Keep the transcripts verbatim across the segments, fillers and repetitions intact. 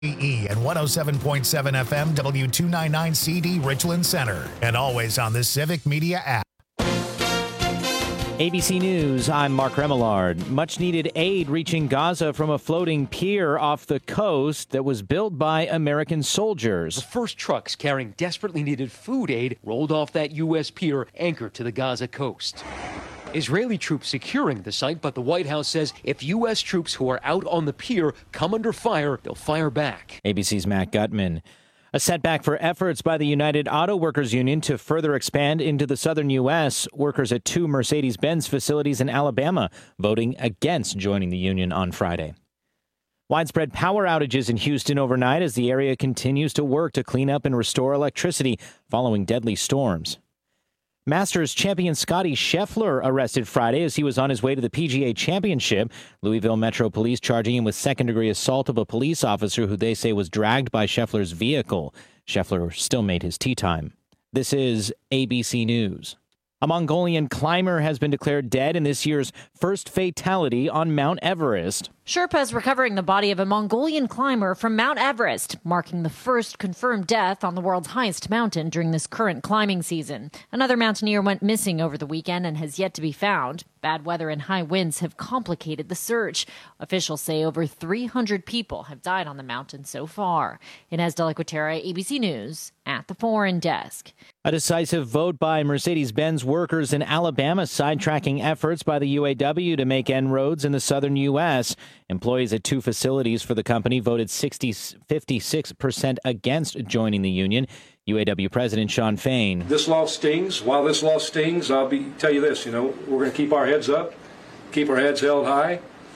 E and one oh seven point seven F M W two ninety-nine C D Richland Center, and always on the Civic Media app. A B C News, I'm Mark Remillard. Much-needed aid reaching Gaza from a floating pier off the coast that was built by American soldiers. The first trucks carrying desperately needed food aid rolled off that U S pier anchored to the Gaza coast. Israeli troops securing the site, but the White House says if U S troops who are out on the pier come under fire, they'll fire back. A B C's Matt Gutman. A setback for efforts by the United Auto Workers Union to further expand into the southern U S. Workers at two Mercedes-Benz facilities in Alabama voting against joining the union on Friday. Widespread power outages in Houston overnight as the area continues to work to clean up and restore electricity following deadly storms. Masters champion Scotty Scheffler arrested Friday as he was on his way to the P G A Championship. Louisville Metro Police charging him with second-degree assault of a police officer who they say was dragged by Scheffler's vehicle. Scheffler still made his tee time. This is A B C News. A Mongolian climber has been declared dead in this year's first fatality on Mount Everest. Sherpas recovering the body of a Mongolian climber from Mount Everest, marking the first confirmed death on the world's highest mountain during this current climbing season. Another mountaineer went missing over the weekend and has yet to be found. Bad weather and high winds have complicated the search. Officials say over three hundred people have died on the mountain so far. Inez de la Cuetara, A B C News, at the Foreign Desk. A decisive vote by Mercedes-Benz workers in Alabama sidetracking efforts by the U A W to make En-ROADS in the southern U S. Employees at two facilities for the company voted sixty, fifty-six percent against joining the union. U A W President Shawn Fain. This law stings. While this law stings, I'll be tell you this, you know, we're going to keep our heads up, keep our heads held high.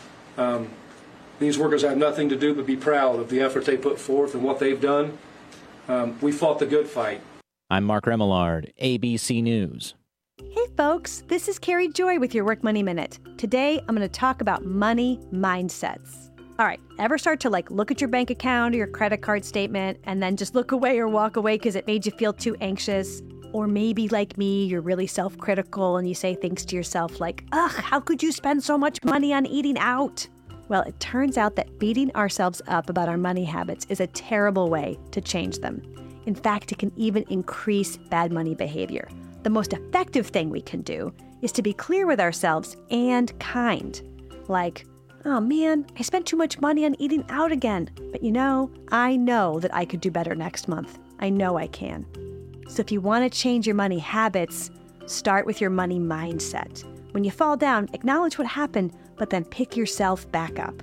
Um, these workers have nothing to do but be proud of the effort they put forth and what they've done. Um, we fought the good fight. I'm Mark Remillard, A B C News. Hey folks, this is Carrie Joy with your Work Money Minute. Today, I'm going to talk about money mindsets. All right, ever start to like look at your bank account or your credit card statement and then just look away or walk away because it made you feel too anxious? Or maybe like me, you're really self-critical and you say things to yourself like, ugh, how could you spend so much money on eating out? Well, it turns out that beating ourselves up about our money habits is a terrible way to change them. In fact, it can even increase bad money behavior. The most effective thing we can do is to be clear with ourselves and kind. Like, oh man, I spent too much money on eating out again. But you know, I know that I could do better next month. I know I can. So if you want to change your money habits, start with your money mindset. When you fall down, acknowledge what happened, but then pick yourself back up.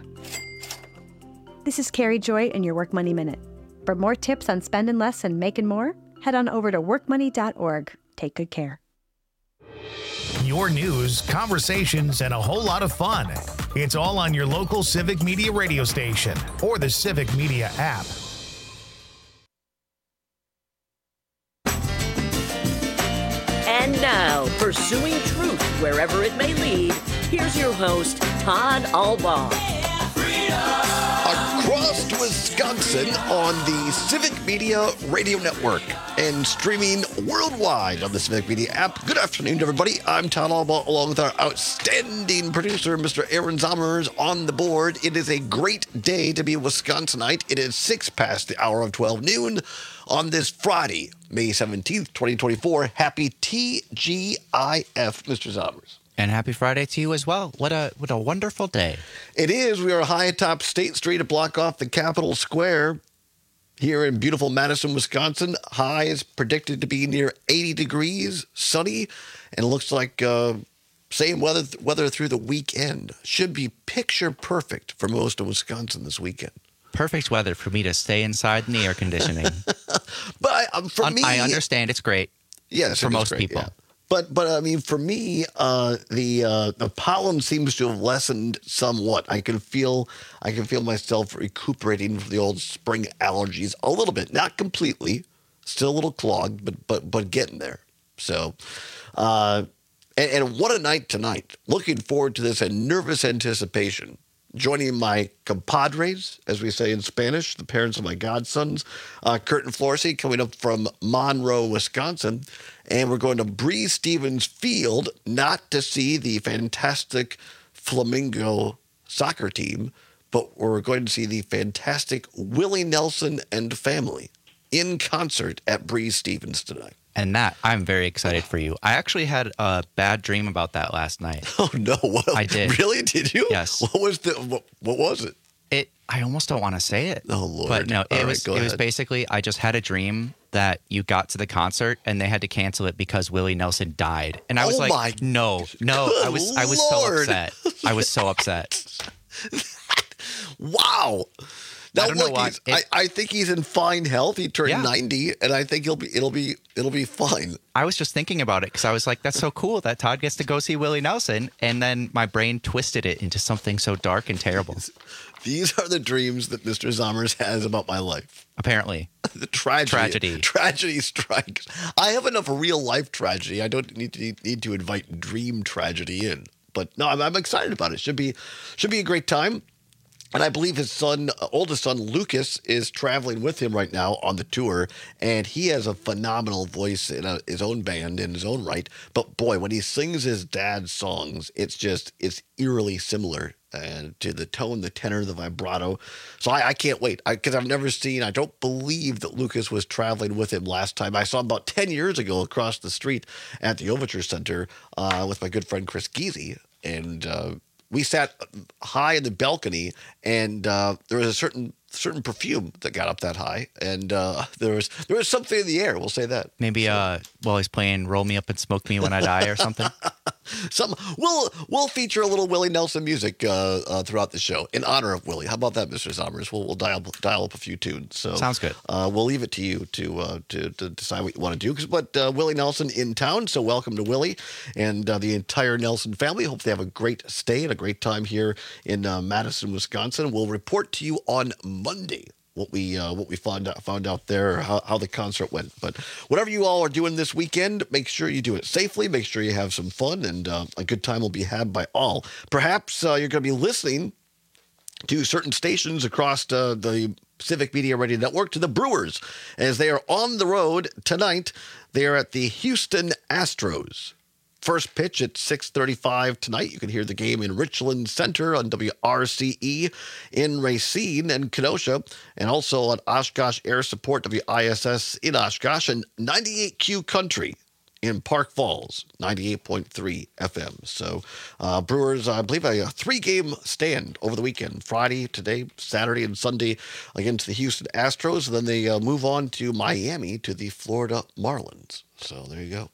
This is Carrie Joy in your Work Money Minute. For more tips on spending less and making more, head on over to work money dot org. Take good care. Your news, conversations, and a whole lot of fun. It's all on your local Civic Media radio station or the Civic Media app. And now, pursuing truth wherever it may lead, here's your host, Todd Albaugh. Across Wisconsin on the Civic Media Radio Network and streaming worldwide on the Civic Media app. Good afternoon, everybody. I'm Todd Albaugh, along with our outstanding producer, Mister Aaron Zommers, on the board. It is a great day to be a Wisconsinite. It is six past the hour of twelve noon on this Friday, May seventeenth, twenty twenty-four. Happy T G I F, Mister Zommers. And happy Friday to you as well. What a what a wonderful day. It is. We are high atop State Street, a block off the Capitol Square here in beautiful Madison, Wisconsin. High is predicted to be near eighty degrees, sunny, and it looks like uh, same weather weather through the weekend. Should be picture perfect for most of Wisconsin this weekend. Perfect weather for me to stay inside in the air conditioning. But um, for Un- me, I understand it's great. Yes, for it is most great, people. Yeah. But, but I mean, for me, uh, the uh, the pollen seems to have lessened somewhat. I can feel I can feel myself recuperating from the old spring allergies a little bit, not completely, still a little clogged, but but but getting there. So, uh, and, and what a night tonight! Looking forward to this in nervous anticipation. Joining my compadres, as we say in Spanish, the parents of my godsons, uh, Kurt and Florsey, coming up from Monroe, Wisconsin. And we're going to Breese Stevens Field, not to see the fantastic Flamingo soccer team, but we're going to see the fantastic Willie Nelson and family in concert at Breeze Stevens tonight. And that, I'm very excited for you. I actually had a bad dream about that last night. Oh, no. What, I did. Really? Did you? Yes. What was the, what, what was it? It. I almost don't want to say it. Oh, Lord. But no, it All was right, it go was ahead. basically, I just had a dream that you got to the concert and they had to cancel it because Willie Nelson died. And I was Oh, like, my no, no. good I was I was so Lord. upset. I was so upset. Wow. Now, I don't know look, why. he's- It- I, I think he's in fine health. He turned Yeah. ninety, and I think he'll be it'll be it'll be fine. I was just thinking about it because I was like, that's so cool that Todd gets to go see Willie Nelson. And then my brain twisted it into something so dark and terrible. These are the dreams that Mister Zommers has about my life. Apparently. The tragedy, Tragedy. tragedy strikes. I have enough real life tragedy. I don't need to need to invite dream tragedy in. But no, I'm, I'm excited about it. Should be should be a great time. And I believe his son, uh, oldest son, Lucas, is traveling with him right now on the tour. And he has a phenomenal voice in a, his own band in his own right. But boy, when he sings his dad's songs, it's just, it's eerily similar uh, to the tone, the tenor, the vibrato. So I, I can't wait. Because I've never seen, I don't believe that Lucas was traveling with him last time. I saw him about ten years ago across the street at the Overture Center uh, with my good friend Chris Geezy. And, uh, we sat high in the balcony, and uh, there was a certain certain perfume that got up that high, and uh, there was there was something in the air. We'll say that. Maybe So- uh, while he's playing "Roll Me Up and Smoke Me When I Die" or something. Some we'll we'll feature a little Willie Nelson music uh, uh, throughout the show in honor of Willie. How about that, Mister Zommers? We'll we'll dial dial up a few tunes. So Sounds good. Uh, we'll leave it to you to uh, to, to decide what you want to do. 'Cause- But uh, Willie Nelson in town, so welcome to Willie and uh, the entire Nelson family. Hope they have a great stay and a great time here in uh, Madison, Wisconsin. We'll report to you on Monday what we uh, what we found out found out there, how, how the concert went. But whatever you all are doing this weekend, make sure you do it safely. Make sure you have some fun, and uh, a good time will be had by all. Perhaps uh, you're going to be listening to certain stations across uh, the Civic Media Radio Network, to the Brewers, as they are on the road tonight. They are at the Houston Astros. First pitch at six thirty-five tonight. You can hear the game in Richland Center on W R C E in Racine and Kenosha, and also on Oshkosh Air Support W I S S in Oshkosh, and ninety-eight Q Country in Park Falls, ninety-eight point three F M. So uh, Brewers, I believe, a three-game stand over the weekend. Friday, today, Saturday, and Sunday against the Houston Astros. And then they uh, move on to Miami to the Florida Marlins. So there you go.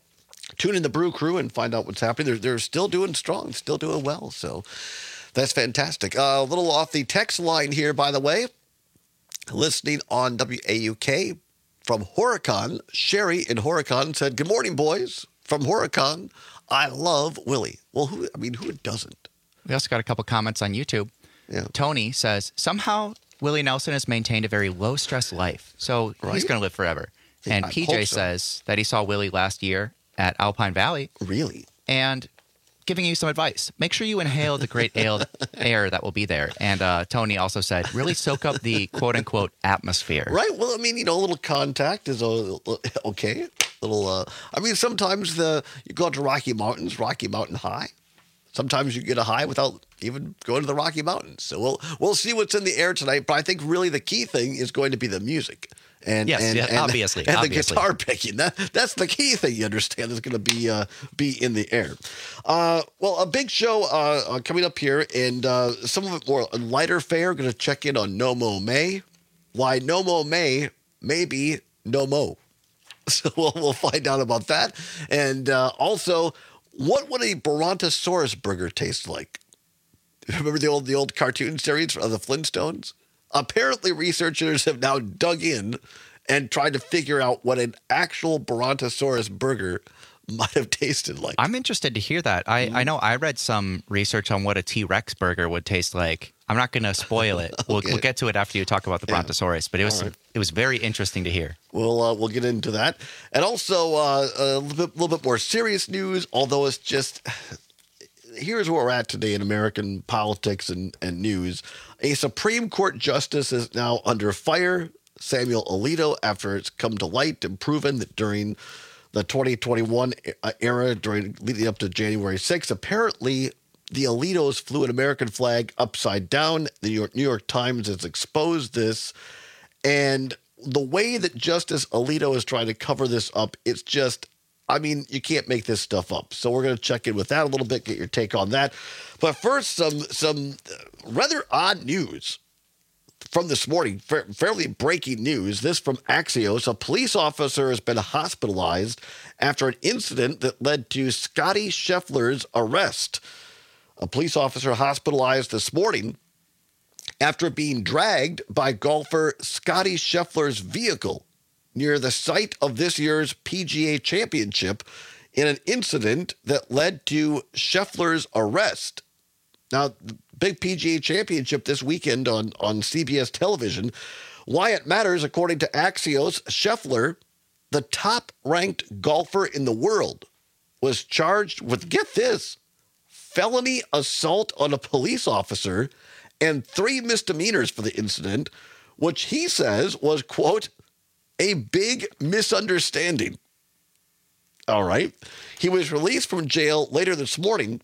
Tune in the Brew Crew and find out what's happening. They're, they're still doing strong, still doing well. So that's fantastic. Uh, a little off the text line here, by the way. Listening on W A U K from Horicon. Sherry in Horicon said, "Good morning, boys. From Horicon, I love Willie." Well, who? I mean, who doesn't? We also got a couple comments on YouTube. Yeah. Tony says, somehow Willie Nelson has maintained a very low-stress life, so Right? he's going to live forever. Yeah, And I P hope J so. says that he saw Willie last year at Alpine Valley Really? and giving you some advice. Make sure you inhale the great ale- air that will be there. And uh, Tony also said, really soak up the quote-unquote atmosphere. Right. Well, I mean, you know, a little contact is a, okay. Little. Uh, I mean, sometimes the you go out to Rocky Mountains, Rocky Mountain High. Sometimes you get a high without even going to the Rocky Mountains. So we'll we'll see what's in the air tonight. But I think really the key thing is going to be the music. And, Yes, and, yeah, and, obviously, and obviously. the guitar picking. That that's the key thing you understand is going to be uh, be in the air. Uh, well, a big show uh, uh, coming up here, and uh, some of it more lighter fare. Going to check in on No Mo May. Why No Mo May? Maybe No Mo. So we'll, we'll find out about that, and uh, also what would a Brontosaurus burger taste like? Remember the old the old cartoon series of the Flintstones? Apparently, researchers have now dug in and tried to figure out what an actual Brontosaurus burger might have tasted like. I'm interested to hear that. I, I know I read some research on what a T-Rex burger would taste like. I'm not going to spoil it. We'll, Okay. we'll get to it after you talk about the Yeah. Brontosaurus, but it was All right. it was very interesting to hear. We'll uh, we'll get into that, and also uh, a little bit, little bit more serious news. Although it's just here's where we're at today in American politics and, and news. A Supreme Court justice is now under fire, Samuel Alito, after it's come to light and proven that during the twenty twenty-one era, during leading up to January sixth, apparently the Alitos flew an American flag upside down. The New York, New York Times has exposed this. And the way that Justice Alito is trying to cover this up, it's just, I mean, you can't make this stuff up. So we're going to check in with that a little bit, get your take on that. But first, some some rather odd news from this morning, fa- fairly breaking news. This from Axios. A police officer has been hospitalized after an incident that led to Scottie Scheffler's arrest. A police officer hospitalized this morning after being dragged by golfer Scottie Scheffler's vehicle near the site of this year's P G A Championship in an incident that led to Scheffler's arrest. Now, the big P G A Championship this weekend on, on C B S television. Why it matters, according to Axios, Scheffler, the top-ranked golfer in the world, was charged with, get this, felony assault on a police officer and three misdemeanors for the incident, which he says was, quote, a big misunderstanding. All right. He was released from jail later this morning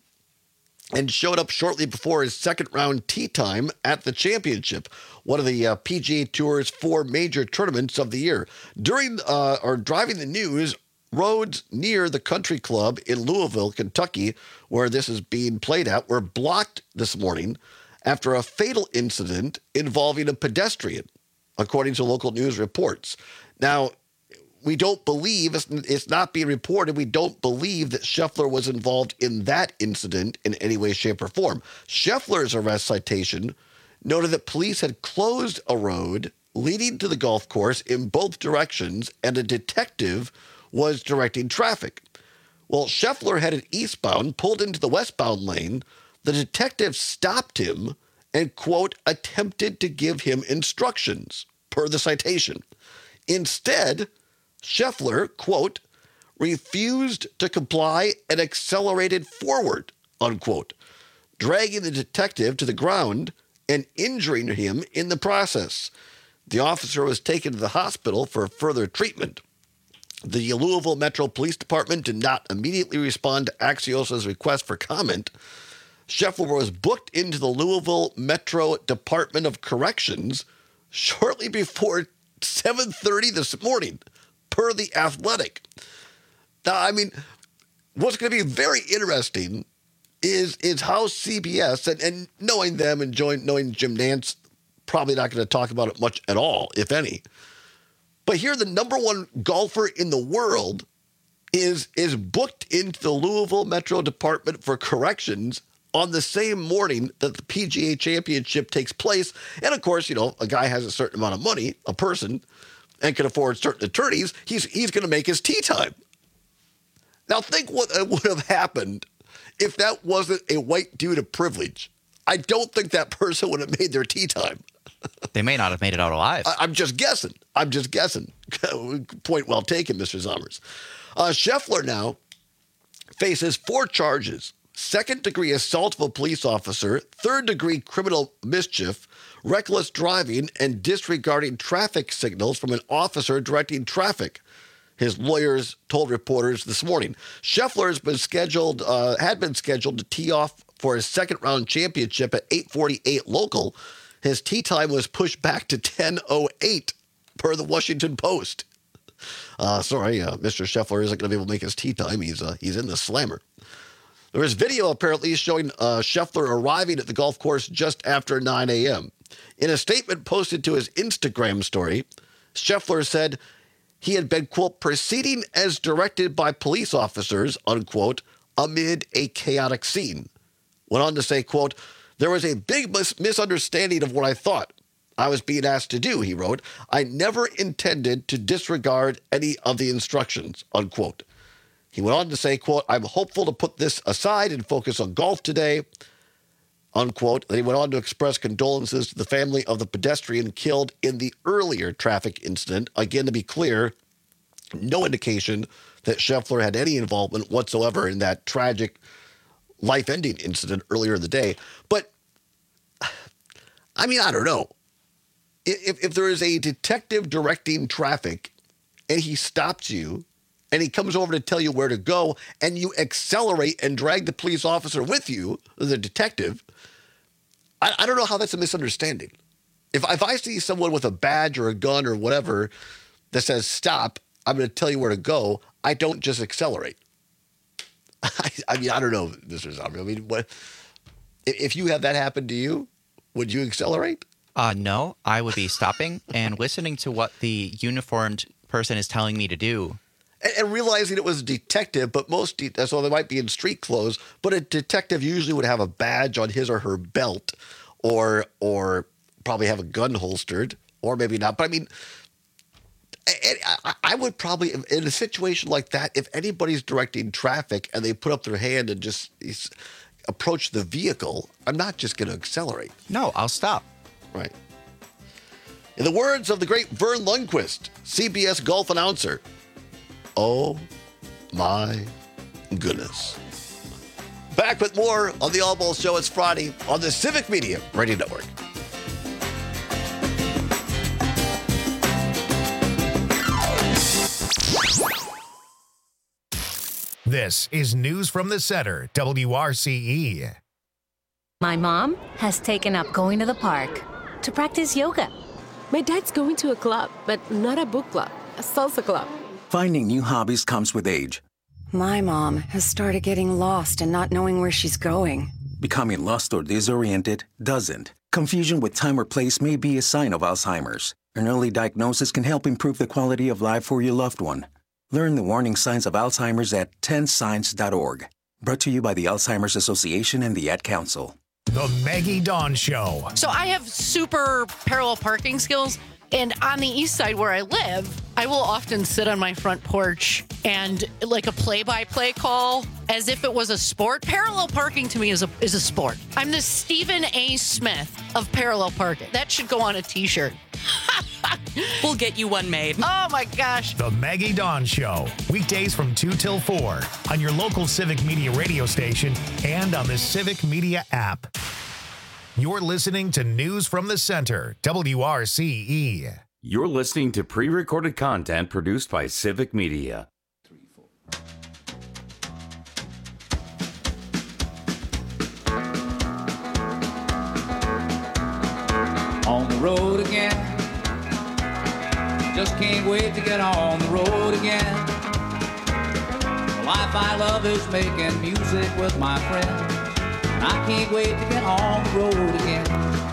and showed up shortly before his second round tee time at the championship, one of the uh, P G A Tour's four major tournaments of the year. During uh, or driving the news, roads near the country club in Louisville, Kentucky, where this is being played at, were blocked this morning after a fatal incident involving a pedestrian, according to local news reports. Now, we don't believe, it's not being reported, we don't believe that Scheffler was involved in that incident in any way, shape, or form. Scheffler's arrest citation noted that police had closed a road leading to the golf course in both directions, and a detective was directing traffic. Well, Scheffler headed eastbound, pulled into the westbound lane. The detective stopped him and, quote, attempted to give him instructions, per the citation. Instead, Scheffler, quote, refused to comply and accelerated forward, unquote, dragging the detective to the ground and injuring him in the process. The officer was taken to the hospital for further treatment. The Louisville Metro Police Department did not immediately respond to Axios' request for comment. Scheffler was booked into the Louisville Metro Department of Corrections shortly before seven thirty this morning, per The Athletic. Now, I mean, what's going to be very interesting is is how C B S, and, and knowing them and join, knowing Jim Nantz, probably not going to talk about it much at all, if any. But here, the number one golfer in the world is, is booked into the Louisville Metro Department for Corrections on the same morning that the P G A Championship takes place. And of course, you know, a guy has a certain amount of money, a person, and can afford certain attorneys, he's he's going to make his tee time. Now think what would have happened if that wasn't a white dude of privilege. I don't think that person would have made their tee time. They may not have made it out alive. I, I'm just guessing. I'm just guessing. Point well taken, Mister Zommers. Uh, Scheffler now faces four charges: second-degree assault of a police officer, third-degree criminal mischief, reckless driving, and disregarding traffic signals from an officer directing traffic, his lawyers told reporters this morning. Scheffler has been scheduled, uh, had been scheduled to tee off for his second-round championship at eight forty-eight local. His tee time was pushed back to ten oh eight, per the Washington Post. Uh, sorry, uh, Mister Scheffler isn't going to be able to make his tee time. He's uh, he's in the slammer. There is video apparently showing uh, Scheffler arriving at the golf course just after nine a.m. In a statement posted to his Instagram story, Scheffler said he had been, quote, proceeding as directed by police officers, unquote, amid a chaotic scene. Went on to say, quote, there was a big mis- misunderstanding of what I thought I was being asked to do, he wrote. I never intended to disregard any of the instructions, unquote. He went on to say, quote, I'm hopeful to put this aside and focus on golf today, unquote. Then he went on to express condolences to the family of the pedestrian killed in the earlier traffic incident. Again, to be clear, no indication that Scheffler had any involvement whatsoever in that tragic life-ending incident earlier in the day. But, I mean, I don't know. If, if there is a detective directing traffic and he stops you and he comes over to tell you where to go, and you accelerate and drag the police officer with you, the detective, I, I don't know how that's a misunderstanding. If, if I see someone with a badge or a gun or whatever that says stop, I'm going to tell you where to go, I don't just accelerate. I, I mean, I don't know, Mister Zombie. I mean, what, if you have that happen to you, would you accelerate? Uh, no, I would be stopping and listening to what the uniformed person is telling me to do. And, and realizing it was a detective, but most, de- so they might be in street clothes, but a detective usually would have a badge on his or her belt, or or probably have a gun holstered, or maybe not. But I mean, I, I would probably, in a situation like that, if anybody's directing traffic and they put up their hand and just approach the vehicle, I'm not just going to accelerate. No, I'll stop. Right. In the words of the great Vern Lundquist, C B S golf announcer, oh my goodness. Back with more on the All Balls Show. It's Friday on the Civic Media Radio Network. This is News from the Center, W R C E. My mom has taken up going to the park to practice yoga. My dad's going to a club, but not a book club, a salsa club. Finding new hobbies comes with age. My mom has started getting lost and not knowing where she's going. Becoming lost or disoriented doesn't. Confusion with time or place may be a sign of Alzheimer's. An early diagnosis can help improve the quality of life for your loved one. Learn the warning signs of Alzheimer's at ten signs dot org. Brought to you by the Alzheimer's Association and the Ad Council. The Maggie Dawn Show. So I have super parallel parking skills. And on the east side where I live, I will often sit on my front porch and like a play-by-play call as if it was a sport. Parallel parking to me is a is a sport. I'm the Stephen A. Smith of parallel parking. That should go on a T-shirt. We'll get you one made. Oh, my gosh. The Maggie Dawn Show. Weekdays from two till four on your local Civic Media radio station and on the Civic Media app. You're listening to News from the Center, W R C E. You're listening to pre-recorded content produced by Civic Media. On the road again. Just can't wait to get on the road again. The life I love is making music with my friends. And I can't wait to get on the road again.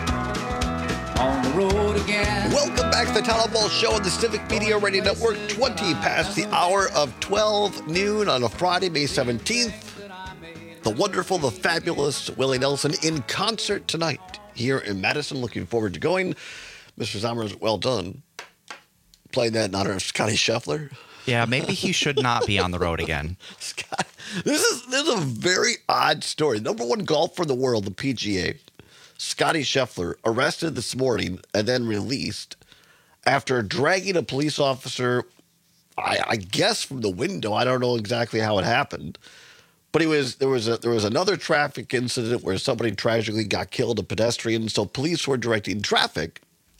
On the road again. Welcome back to the Town Ball Show on the Civic Media Radio Network. twenty past the hour of twelve noon on a Friday, May seventeenth. The wonderful, the fabulous Willie Nelson in concert tonight here in Madison. Looking forward to going. Mister Zommers, well done. Playing that in honor of Scotty Scheffler. Yeah, maybe he should not be on the road again. Scott, this is this is a very odd story. Number one golfer in the world, the P G A, Scotty Scheffler, arrested this morning and then released after dragging a police officer, I, I guess from the window. I don't know exactly how it happened, but he was there was a, there was another traffic incident where somebody tragically got killed, a pedestrian. So police were directing traffic.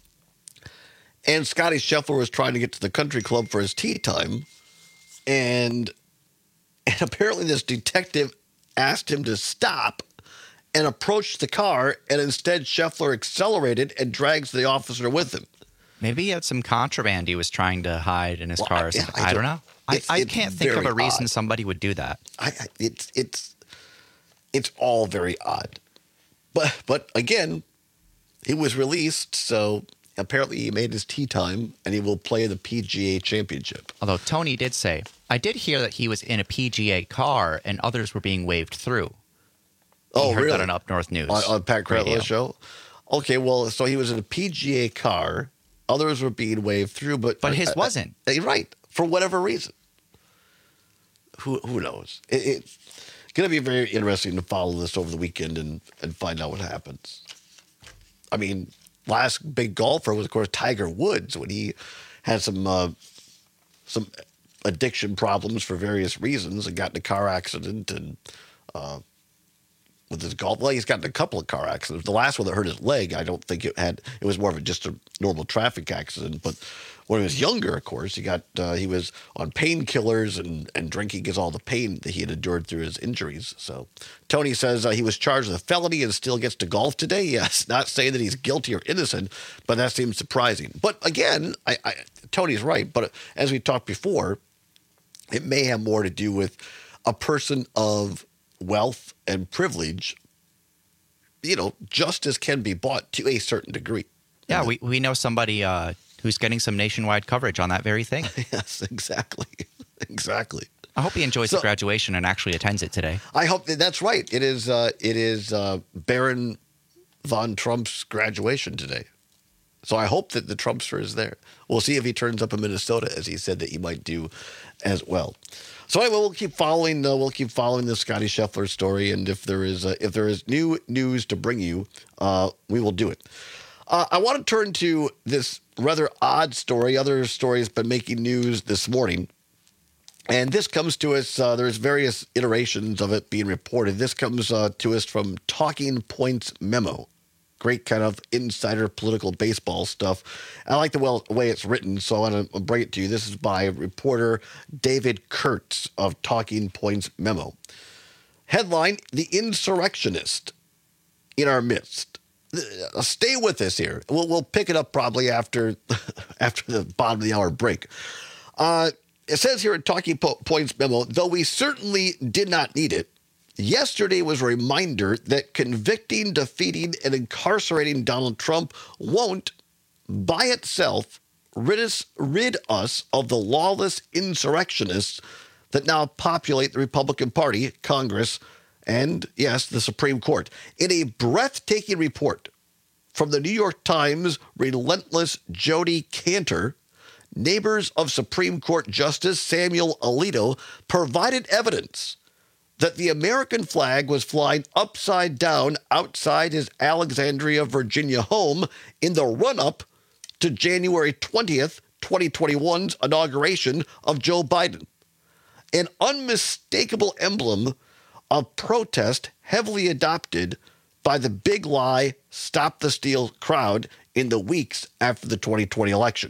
And Scotty Scheffler was trying to get to the country club for his tea time. And, and apparently this detective asked him to stop and approach the car. And instead, Scheffler accelerated and drags the officer with him. Maybe he had some contraband he was trying to hide in his well, car. I, yeah, I, I don't know. I, I it's can't think of a reason odd. somebody would do that. I, I, it's it's it's all very odd. But but again, he was released, so apparently he made his tea time, and he will play the P G A Championship. Although Tony did say, I did hear that he was in a P G A car and others were being waved through. Oh, he heard really? that on Up North News. On, on Pat Radio. Kratlow's show? Okay, well, so he was in a P G A car. Others were being waved through, but... But his uh, wasn't. Uh, right, for whatever reason. Who who knows? It, it's going to be very interesting to follow this over the weekend and, and find out what happens. I mean... Last big golfer was, of course, Tiger Woods when he had some uh, some addiction problems for various reasons and got in a car accident and uh, with his golf. Well, he's gotten a couple of car accidents. The last one that hurt his leg, I don't think it had. It was more of a, just a normal traffic accident. But when he was younger, of course, he got uh, he was on painkillers and, and drinking because all the pain that he had endured through his injuries. So Tony says uh, he was charged with a felony and still gets to golf today. Yes, not saying that he's guilty or innocent, but that seems surprising. But again, I, I, Tony's right. But as we talked before, it may have more to do with a person of wealth and privilege. You know, justice can be bought to a certain degree. Yeah, we, we know somebody uh, who's getting some nationwide coverage on that very thing. Yes, exactly. Exactly. I hope he enjoys So- the graduation and actually attends it today. I hope that that's right. It is uh, it is uh, Baron von Trump's graduation today. So I hope that the Trumpster is there. We'll see if he turns up in Minnesota, as he said that he might do as well. So anyway, we'll keep following. Uh, we'll keep following the Scotty Scheffler story, and if there is uh, if there is new news to bring you, uh, we will do it. Uh, I want to turn to this rather odd story. Other stories been making news this morning, and this comes to us. Uh, there's various iterations of it being reported. This comes uh, to us from Talking Points Memo. Great kind of insider political baseball stuff. I like the well, way it's written, so I want to bring it to you. This is by reporter David Kurtz of Talking Points Memo. Headline, The Insurrectionist in Our Midst. Uh, Stay with us here. We'll, we'll pick it up probably after, after the bottom of the hour break. Uh, it says here at Talking po- Points Memo, though we certainly did not need it, yesterday was a reminder that convicting, defeating, and incarcerating Donald Trump won't, by itself, rid us, rid us of the lawless insurrectionists that now populate the Republican Party, Congress, and, yes, the Supreme Court. In a breathtaking report from the New York Times' relentless Jodi Kantor, neighbors of Supreme Court Justice Samuel Alito provided evidence that the American flag was flying upside down outside his Alexandria, Virginia home in the run-up to January twentieth, twenty twenty-one's inauguration of Joe Biden. An unmistakable emblem of protest heavily adopted by the big lie, Stop the Steal crowd in the weeks after the twenty twenty election.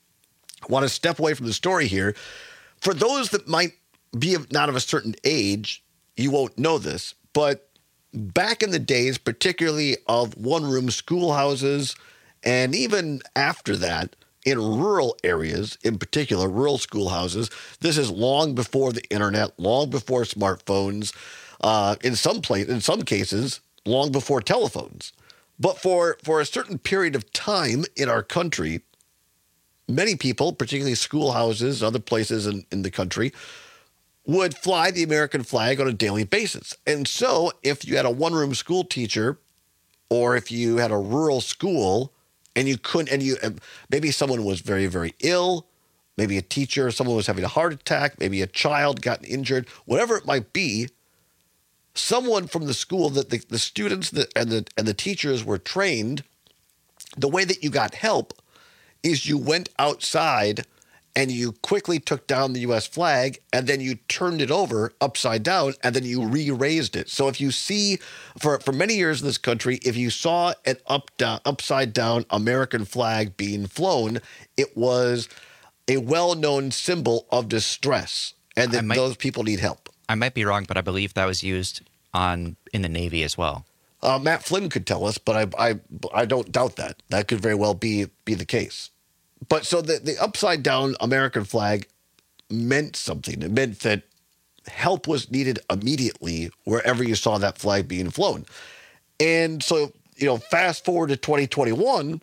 I want to step away from the story here. For those that might be of, not of a certain age, you won't know this, but back in the days, particularly of one-room schoolhouses, and even after that, in rural areas, in particular, rural schoolhouses, this is long before the internet, long before smartphones, uh, in some place, in some cases, long before telephones. But for, for a certain period of time in our country, many people, particularly schoolhouses, other places in, in the country, would fly the American flag on a daily basis. And so if you had a one-room school teacher, or if you had a rural school and you couldn't, and you maybe someone was very, very ill, maybe a teacher, someone was having a heart attack, maybe a child got injured, whatever it might be, someone from the school that the, the students that, and the and the teachers were trained, the way that you got help is you went outside and you quickly took down the U S flag, and then you turned it over upside down, and then you re-raised it. So if you see, for, for many years in this country, if you saw an up down, upside down American flag being flown, it was a well-known symbol of distress, and that might, those people need help. I might be wrong, but I believe that was used on in the Navy as well. Uh, Matt Flynn could tell us, but I, I, I don't doubt that. That could very well be be the case. But so the, the upside down American flag meant something. It meant that help was needed immediately wherever you saw that flag being flown. And so, you know, fast forward to twenty twenty-one,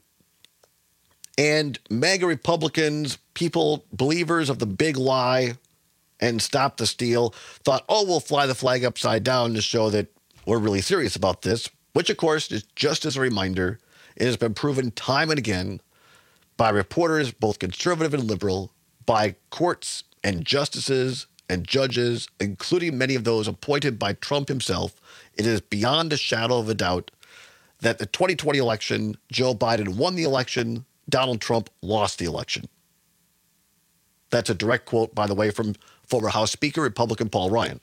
and MAGA Republicans, people, believers of the big lie and Stop the Steal, thought, oh, we'll fly the flag upside down to show that we're really serious about this, which, of course, is just as a reminder, it has been proven time and again by reporters, both conservative and liberal, by courts and justices and judges, including many of those appointed by Trump himself. It is beyond a shadow of a doubt that the twenty twenty election, Joe Biden won the election, Donald Trump lost the election. That's a direct quote, by the way, from former House Speaker, Republican Paul Ryan.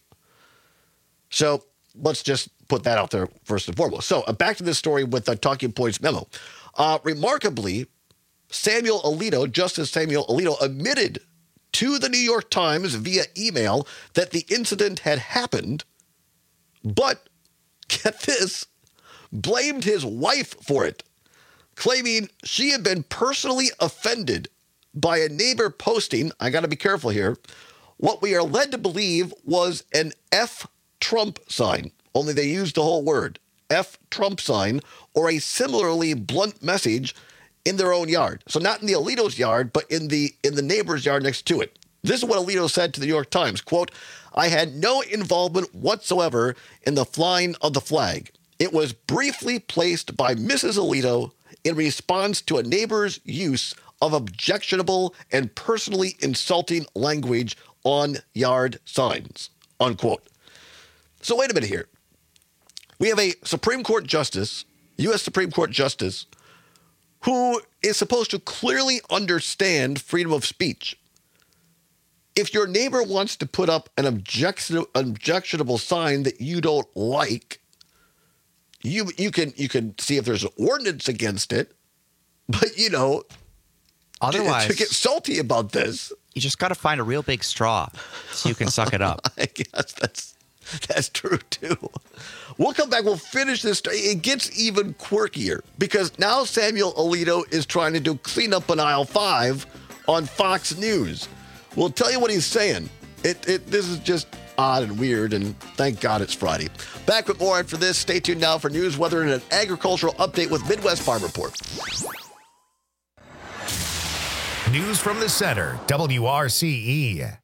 So let's just put that out there first and foremost. So uh, back to this story with the Talking Points memo. Uh, remarkably, Samuel Alito, Justice Samuel Alito, admitted to the New York Times via email that the incident had happened, but, get this, blamed his wife for it, claiming she had been personally offended by a neighbor posting, I got to be careful here, what we are led to believe was an F Trump sign, only they used the whole word, F Trump sign, or a similarly blunt message in their own yard. So not in the Alito's yard, but in the in the neighbor's yard next to it. This is what Alito said to the New York Times, quote, I had no involvement whatsoever in the flying of the flag. It was briefly placed by Missus Alito in response to a neighbor's use of objectionable and personally insulting language on yard signs, unquote. So wait a minute here. We have a Supreme Court justice, U S Supreme Court justice, who is supposed to clearly understand freedom of speech. If your neighbor wants to put up an objection, objectionable sign that you don't like, you you can you can see if there's an ordinance against it, but you know, otherwise, to, to get salty about this, you just got to find a real big straw so you can suck it up. I guess that's that's true too. We'll come back. We'll finish this. It gets even quirkier because now Samuel Alito is trying to do cleanup on aisle five on Fox News. We'll tell you what he's saying. It, it this is just odd and weird, and thank God it's Friday. Back with more after this. Stay tuned now for news, weather, and an agricultural update with Midwest Farm Report. News from the center, W R C E.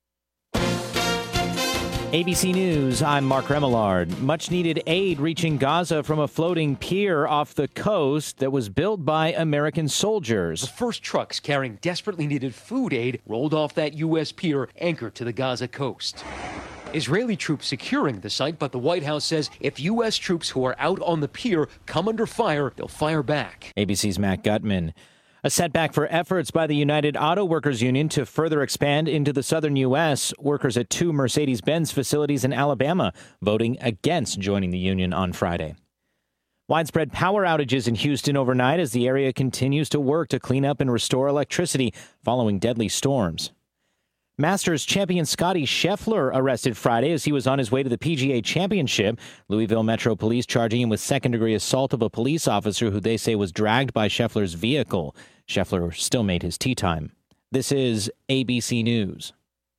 A B C News, I'm Mark Remillard. Much-needed aid reaching Gaza from a floating pier off the coast that was built by American soldiers. The first trucks carrying desperately needed food aid rolled off that U S pier anchored to the Gaza coast. Israeli troops securing the site, but the White House says if U S troops who are out on the pier come under fire, they'll fire back. A B C's Matt Gutman. A setback for efforts by the United Auto Workers Union to further expand into the southern U S. Workers at two Mercedes-Benz facilities in Alabama voting against joining the union on Friday. Widespread power outages in Houston overnight as the area continues to work to clean up and restore electricity following deadly storms. Masters champion Scotty Scheffler arrested Friday as he was on his way to the P G A Championship. Louisville Metro Police charging him with second-degree assault of a police officer who they say was dragged by Scheffler's vehicle. Scheffler still made his tee time. This is A B C News.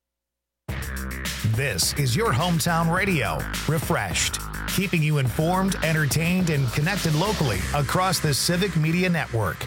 This is your hometown radio, Refreshed, keeping you informed, entertained, and connected locally across the Civic Media Network.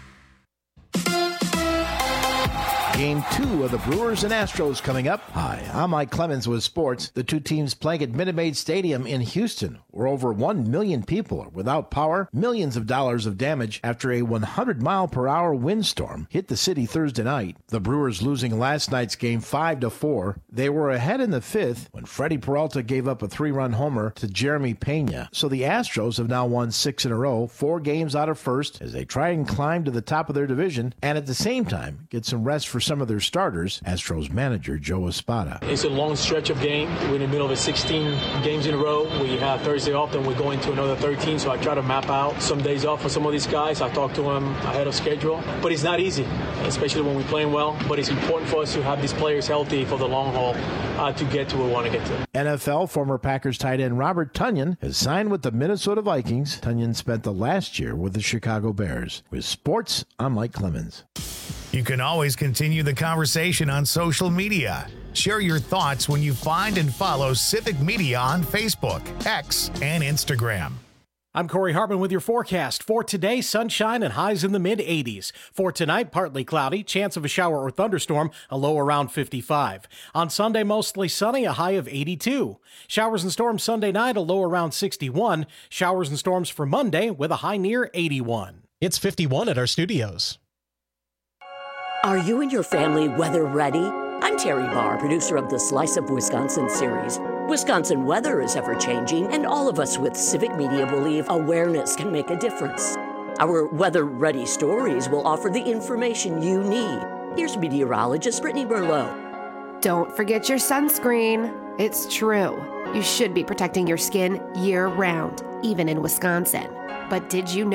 Game two of the Brewers and Astros coming up. Hi, I'm Mike Clemens with sports. The two teams playing at Minute Maid Stadium in Houston, where over one million people are without power, millions of dollars of damage after a one hundred mile per hour windstorm hit the city Thursday night. The Brewers losing last night's game five to four. They were ahead in the fifth when Freddie Peralta gave up a three-run homer to Jeremy Pena. So the Astros have now won six in a row, four games out of first, as they try and climb to the top of their division and at the same time get some rest for some of their starters, Astros manager Joe Espada. It's a long stretch of game. We're in the middle of a sixteen games in a row. We have Thursday off, then we're going to another thirteen, so I try to map out some days off for some of these guys. I talk to them ahead of schedule, but it's not easy, especially when we're playing well, but it's important for us to have these players healthy for the long haul uh, to get to where we want to get to. N F L former Packers tight end Robert Tonyan has signed with the Minnesota Vikings. Tonyan spent the last year with the Chicago Bears. With sports, I'm Mike Clemens. You can always continue the conversation on social media. Share your thoughts when you find and follow Civic Media on Facebook, X, and Instagram. I'm Corey Hartman with your forecast. For today, sunshine and highs in the mid eighties. For tonight, partly cloudy, chance of a shower or thunderstorm, a low around fifty-five. On Sunday, mostly sunny, a high of eighty-two. Showers and storms Sunday night, a low around sixty-one. Showers and storms for Monday with a high near eighty-one. It's fifty-one at our studios. Are you and your family weather ready? I'm Terry Barr, producer of the Slice of Wisconsin series. Wisconsin weather is ever-changing, and all of us with Civic Media believe awareness can make a difference. Our weather-ready stories will offer the information you need. Here's meteorologist Brittany Berlow. Don't forget your sunscreen. It's true. You should be protecting your skin year-round, even in Wisconsin. But did you know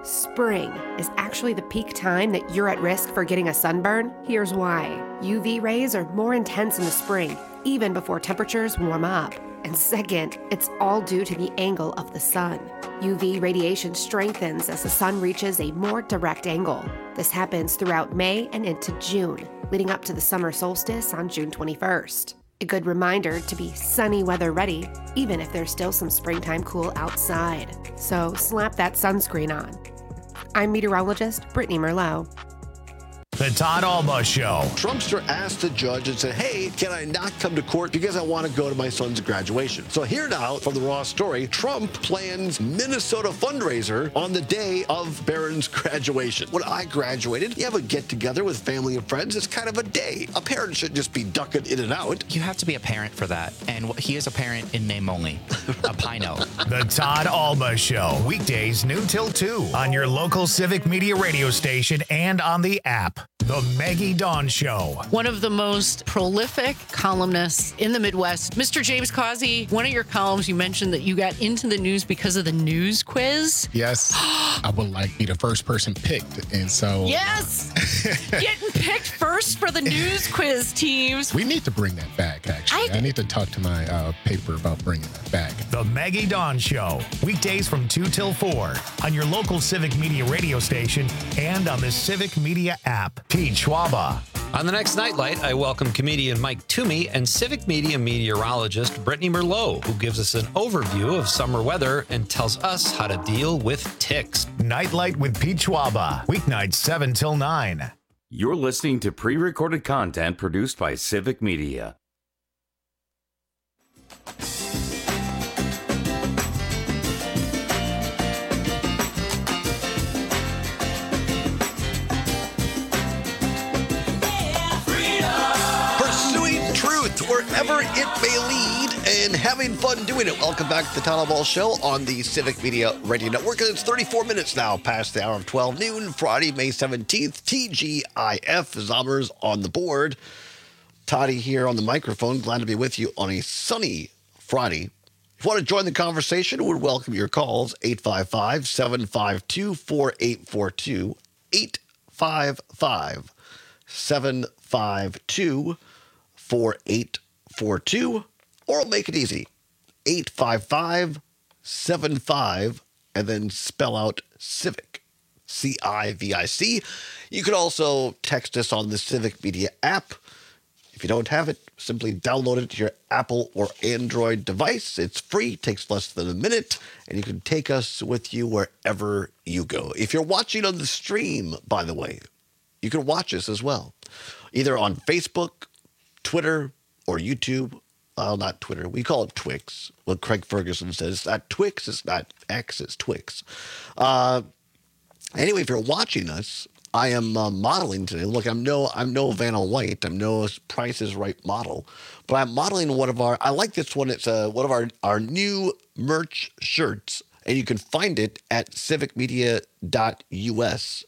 Spring is actually the peak time that you're at risk for getting a sunburn. Here's why. U V rays are more intense in the spring, even before temperatures warm up. And second, it's all due to the angle of the sun. U V radiation strengthens as the sun reaches a more direct angle. This happens throughout May and into June, leading up to the summer solstice on June twenty-first. A good reminder to be sunny weather ready, even if there's still some springtime cool outside. So slap that sunscreen on. I'm meteorologist Brittany Merlot. The Todd Alba Show. Trumpster asked the judge and said, hey, can I not come to court because I want to go to my son's graduation? So here now from the Raw story, Trump plans Minnesota fundraiser on the day of Barron's graduation. When I graduated, you have a get-together with family and friends. It's kind of a day. A parent shouldn't just be ducking in and out. You have to be a parent for that. And he is a parent in name only. A Pino. The Todd Alba Show. Weekdays noon till two on your local Civic Media radio station and on the app. The Maggie Dawn Show. One of the most prolific columnists in the Midwest, Mister James Causey. One of your columns, you mentioned that you got into the news because of the news quiz. Yes. I would like to be the first person picked. And so. Yes. Getting picked first for the news quiz teams. We need to bring that back, actually. I, I need to talk to my uh, paper about bringing that back. The Maggie Dawn Show. Weekdays from two till four on your local Civic Media radio station and on the Civic Media app. Pete Schwaba. On the next Nightlight, I welcome comedian Mike Toomey and Civic Media meteorologist Brittany Merlot, who gives us an overview of summer weather and tells us how to deal with ticks. Nightlight with Pete Schwaba. Weeknights seven till nine. You're listening to pre-recorded content produced by Civic Media. Wherever it may lead and having fun doing it. Welcome back to the Todd Alba Show on the Civic Media Radio Network. It's thirty-four minutes now past the hour of twelve noon, Friday, May seventeenth. T G I F, Zommers on the board. Toddy here on the microphone. Glad to be with you on a sunny Friday. If you want to join the conversation, we would welcome your calls. eight five five, seven five two, four eight four two. eight five five, seven five two, four eight four two, or I'll make it easy. eight five five, seven five, and then spell out Civic. C I V I C. You can also text us on the Civic Media app. If you don't have it, simply download it to your Apple or Android device. It's free, takes less than a minute, and you can take us with you wherever you go. If you're watching on the stream, by the way, you can watch us as well, either on Facebook, Twitter, or YouTube. Well, not Twitter. We call it Twix. Well, Craig Ferguson says it's not Twix, it's not X, it's Twix. Uh, anyway, if you're watching us, I am uh, modeling today. Look, I'm no, I'm no Vanna White. I'm no Price is Right model, but I'm modeling one of our. I like this one. It's uh, one of our our new merch shirts, and you can find it at civic media dot U S.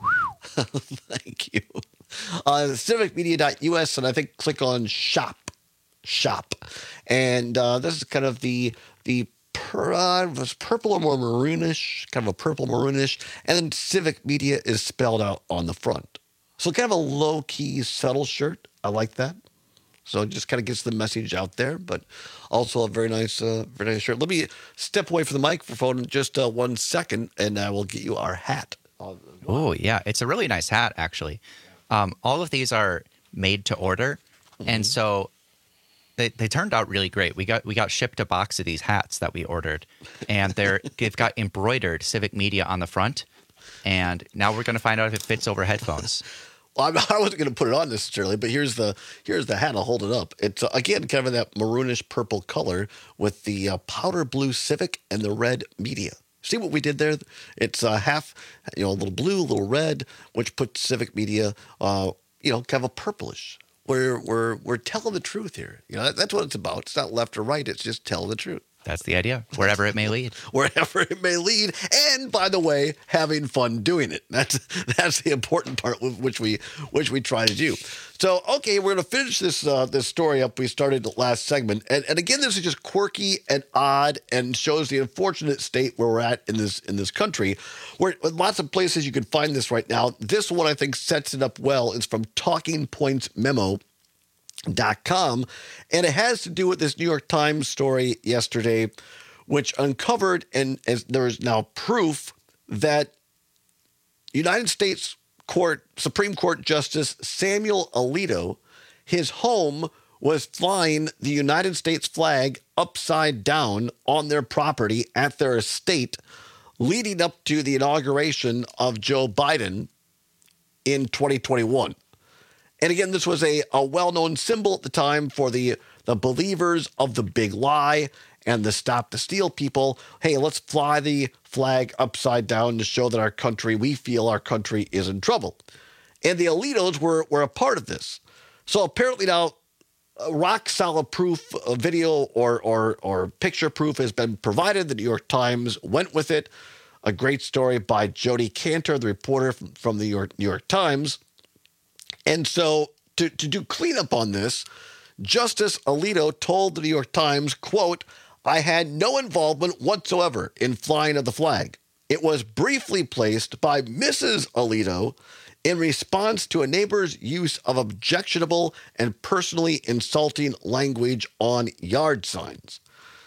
Thank you. Uh, civic media dot U S, and I think click on shop, shop, and uh, this is kind of the the per, uh, it was purple or more maroonish, kind of a purple maroonish, and then Civic Media is spelled out on the front. So kind of a low key, subtle shirt. I like that. So it just kind of gets the message out there, but also a very nice, uh, very nice shirt. Let me step away from the microphone in just uh, one second, and I will get you our hat. Oh yeah, it's a really nice hat actually. Um, all of these are made to order, mm-hmm. and so they they turned out really great. We got we got shipped a box of these hats that we ordered, and they're they've got embroidered Civic Media on the front, and now we're going to find out if it fits over headphones. Well, I'm, I wasn't going to put it on necessarily, but here's the here's the hat. I'll hold it up. It's uh, again kind of in that maroonish purple color with the uh, powder blue Civic and the red Media. See what we did there? It's uh, half, you know, a little blue, a little red, which puts Civic Media, uh, you know, kind of a purplish. We're we're we're telling the truth here. You know, that, that's what it's about. It's not left or right. It's just telling the truth. That's the idea, wherever it may lead. Wherever it may lead. And by the way, having fun doing it. That's that's the important part, which we which we try to do. So, okay, we're going to finish this uh, this story up. We started the last segment. And, and again, this is just quirky and odd and shows the unfortunate state where we're at in this in this country, where lots of places you can find this right now. This one, I think, sets it up well. It's from Talking Points Memo. Dot com, and it has to do with this New York Times story yesterday, which uncovered, and as there is now proof, that United States Court Supreme Court Justice Samuel Alito, his home was flying the United States flag upside down on their property at their estate, leading up to the inauguration of Joe Biden in twenty twenty-one. And again, this was a, a well-known symbol at the time for the, the believers of the big lie and the Stop the Steal people. Hey, let's fly the flag upside down to show that our country, we feel our country is in trouble. And the Alitos were, were a part of this. So apparently now, rock-solid proof, uh, video or, or, or picture proof has been provided. The New York Times went with it. A great story by Jody Cantor, the reporter from, from the New York, New York Times. And so to, to do cleanup on this, Justice Alito told the New York Times, quote, "I had no involvement whatsoever in flying of the flag. It was briefly placed by Missus Alito in response to a neighbor's use of objectionable and personally insulting language on yard signs."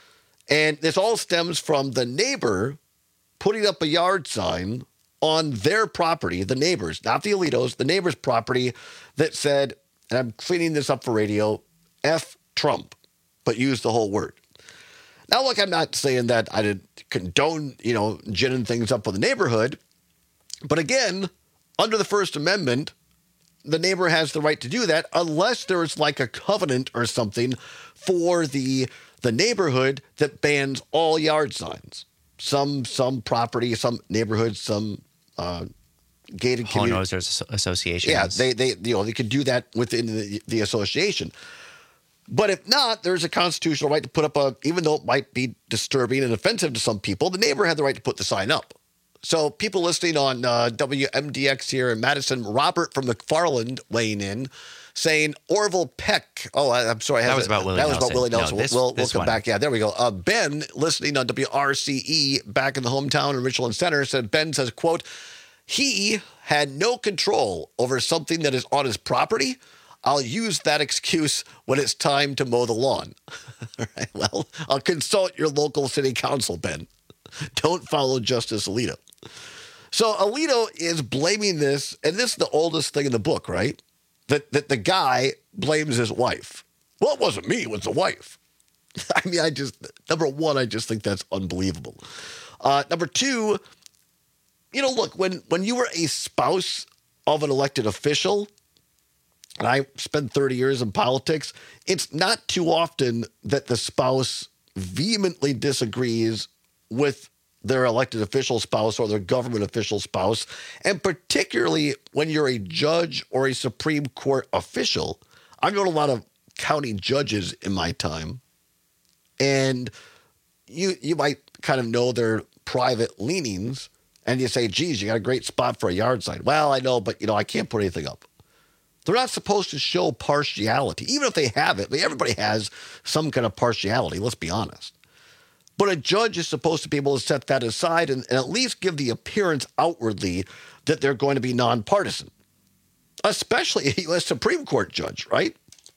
And this all stems from the neighbor putting up a yard sign on their property, the neighbors, not the Alitos, the neighbor's property, that said, and I'm cleaning this up for radio, F Trump, but use the whole word. Now, look, I'm not saying that I did condone, you know, ginning things up with the neighborhood, but again, under the First Amendment, the neighbor has the right to do that unless there's like a covenant or something for the the neighborhood that bans all yard signs. Some some property, some neighborhoods, some uh, gated community. Homeowners associations. Yeah, they they you know they could do that within the, the association. But if not, there's a constitutional right to put up a, even though it might be disturbing and offensive to some people, the neighbor had the right to put the sign up. So people listening on uh, W M D X here in Madison, Robert from McFarland weighing in, saying Orville Peck. Oh, I, I'm sorry. I that was about Willie That Nelson. was about Willie Nelson. No, this, we'll we'll, this we'll come one. back. Yeah, there we go. Uh, Ben, listening on W R C E back in the hometown in Richland Center, said, Ben says, quote, "He had no control over something that is on his property. I'll use that excuse when it's time to mow the lawn." All right, well, I'll consult your local city council, Ben. Don't follow Justice Alito. So Alito is blaming this, and this is the oldest thing in the book, right? That that the guy blames his wife. Well, it wasn't me, it was the wife. I mean, I just, number one, I just think that's unbelievable. Uh, number two, you know, look, when, when you were a spouse of an elected official, and I spent thirty years in politics, it's not too often that the spouse vehemently disagrees with their elected official spouse or their government official spouse. And particularly when you're a judge or a Supreme Court official. I've known a lot of county judges in my time. And you you might kind of know their private leanings. And you say, geez, you got a great spot for a yard sign. Well, I know, but, you know, I can't put anything up. They're not supposed to show partiality. Even if they have it, everybody has some kind of partiality, let's be honest. But a judge is supposed to be able to set that aside and, and at least give the appearance outwardly that they're going to be nonpartisan, especially a U S Supreme Court judge, right?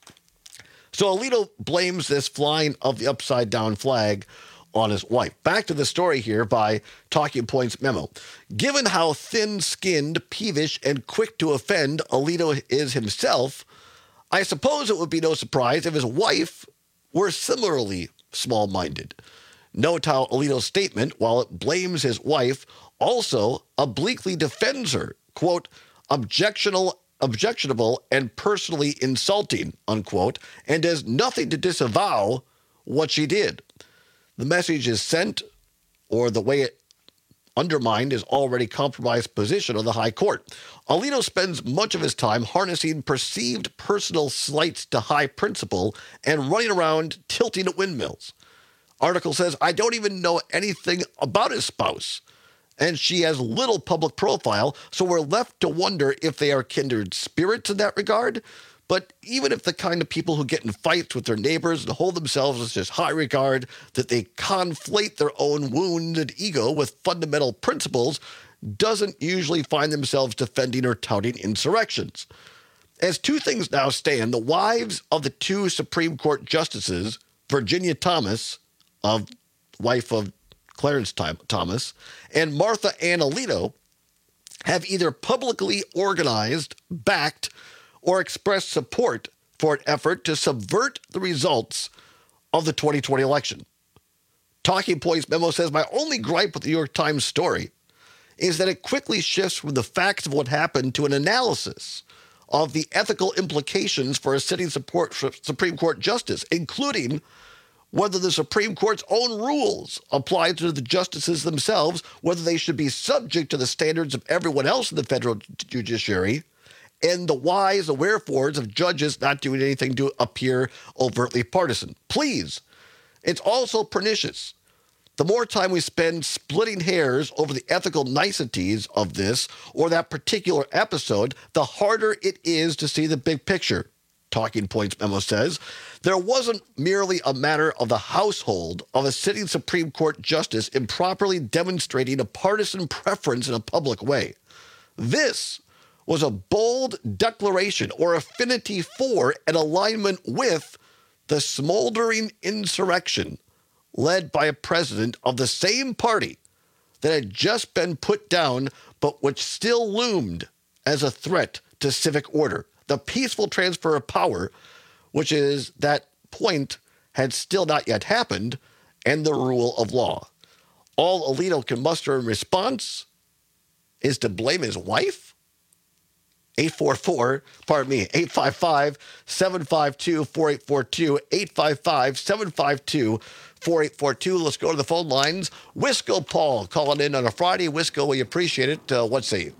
So Alito blames this flying of the upside-down flag on his wife. Back to the story here by Talking Points Memo. Given how thin-skinned, peevish, and quick to offend Alito is himself, I suppose it would be no surprise if his wife were similarly small-minded. Note how Alito's statement, while it blames his wife, also obliquely defends her, quote, objectionable, objectionable and personally insulting, unquote, and does nothing to disavow what she did. The message is sent, or the way it undermined his already compromised position on the high court. Alito spends much of his time harnessing perceived personal slights to high principle and running around tilting at windmills. Article says, I don't even know anything about his spouse, and she has little public profile, so we're left to wonder if they are kindred spirits in that regard. But even if the kind of people who get in fights with their neighbors and hold themselves in such high regard that they conflate their own wounded ego with fundamental principles, doesn't usually find themselves defending or touting insurrections. As two things now stand, the wives of the two Supreme Court justices, Virginia Thomas, of wife of Clarence Thomas, and Martha Ann Alito, have either publicly organized, backed, or expressed support for an effort to subvert the results of the twenty twenty election. Talking Points memo says, my only gripe with the New York Times story is that it quickly shifts from the facts of what happened to an analysis of the ethical implications for a sitting support Supreme Court justice, including whether the Supreme Court's own rules apply to the justices themselves, whether they should be subject to the standards of everyone else in the federal judiciary, and the whys and wherefores of judges not doing anything to appear overtly partisan. Please, it's also pernicious. The more time we spend splitting hairs over the ethical niceties of this or that particular episode, the harder it is to see the big picture. Talking Points memo says, there wasn't merely a matter of the household of a sitting Supreme Court justice improperly demonstrating a partisan preference in a public way. This was a bold declaration or affinity for and alignment with the smoldering insurrection led by a president of the same party that had just been put down, but which still loomed as a threat to civic order. The peaceful transfer of power, which is that point, had still not yet happened, and the rule of law. All Alito can muster in response is to blame his wife? eight four four, pardon me, eight five five, seven five two, four eight four two, eight five five, seven five two, four eight four two. Let's go to the phone lines. Wisco Paul calling in on a Friday. Wisco, we appreciate it. Uh, what say you?